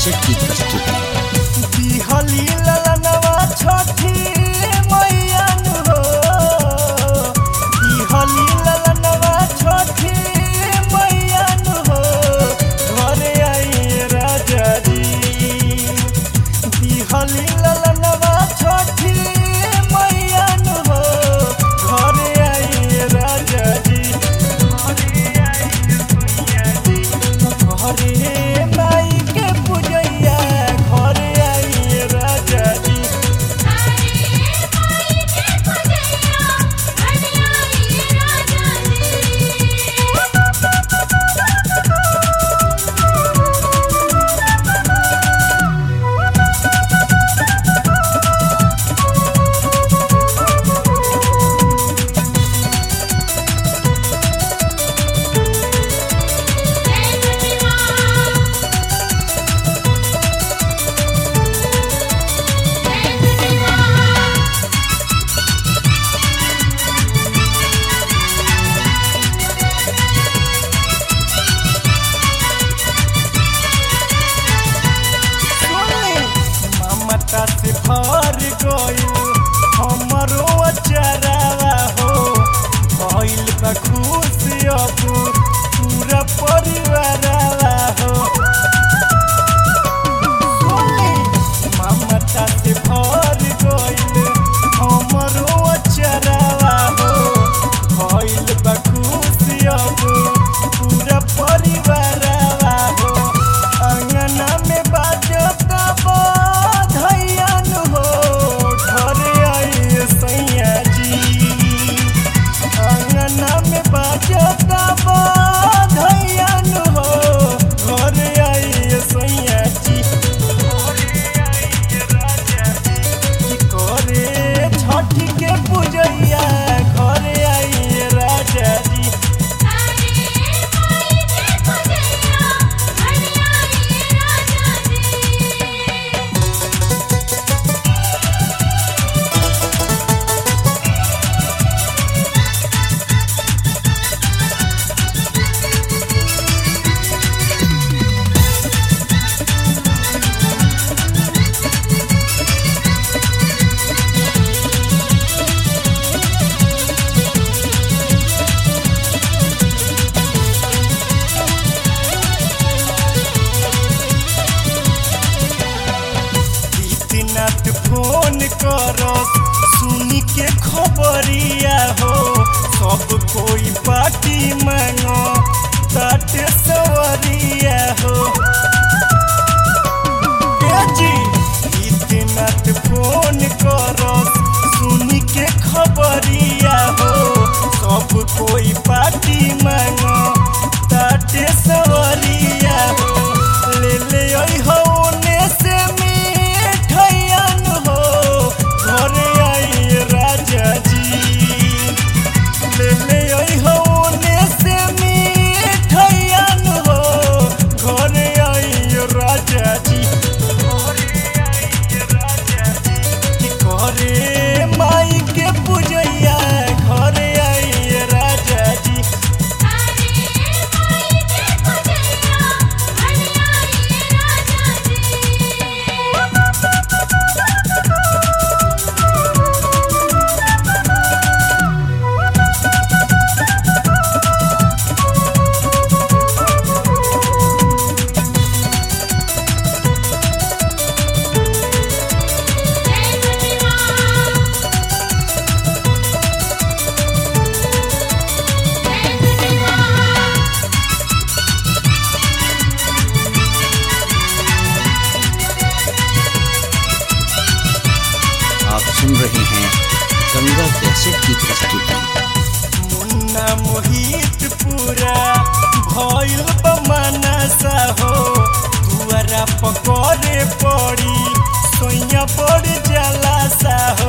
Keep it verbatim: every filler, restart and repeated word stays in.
Cassette की प्रस्तुति। बिहली ललनवा छठी मैया नु हो, बिहली ललनवा छठी मैया नु हो, घरे आई राजा जी। बिहली ललनवा छठी मैया नु हो, घरे आई राजा जी। घरे आई मैया जी, घरे माई के पूजैया, घरे आई राजा जी। ममता से भर गइल हमरो अचारावा हो, भइल बा खुश अब पूरा परिवारवा हो। ममता से भर गइल हमरो अचारावा हो, भइल बा खुश अब पूरा परिवारवा हो। अंगना में बाजता बधैया नु हो, घरे आई सैया जी। अंगना में बाजता बधैया नु हो, घरे आई सैया जी। घरे आई राजा जी, करे छठ के पूजैया, घरे आई राजा जी। नाथ फोन करस सुनी के खबरिया हो, सब कोई पार्टी मांगो ताटे सवरिया हो। ए जी गीतनाथ फोन करस सुनी के खबरिया हो, सब कोई पार्टी मांगो ताटे सवरिया हो। ले ले आई हो ने से घरे आई राजा जी। ले ले आई हो ने से मिठैया नु हो, घरे आई राजा जी। घरे आई राजा जी, घरे माई के पूजैया, घरे आई राजा जी। आप सुन रहे हैं गंगा कैसेट की प्रस्तुति। मुन्ना मोहित पूरा भइल बमानसा हो, दुआरा पकड़े पड़ी सोइया पड़ जलासा हो।